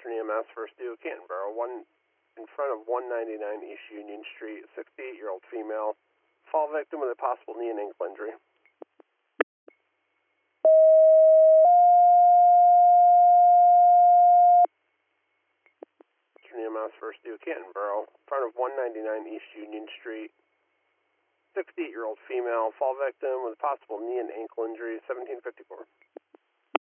Western EMS, first due, Canterbury, one in front of 199 East Union Street, 68-year-old female, fall victim with a possible knee and ankle injury. Western EMS, first due, Canterbury, in front of 199 East Union Street, 68-year-old female, fall victim with a possible knee and ankle injury, 1754.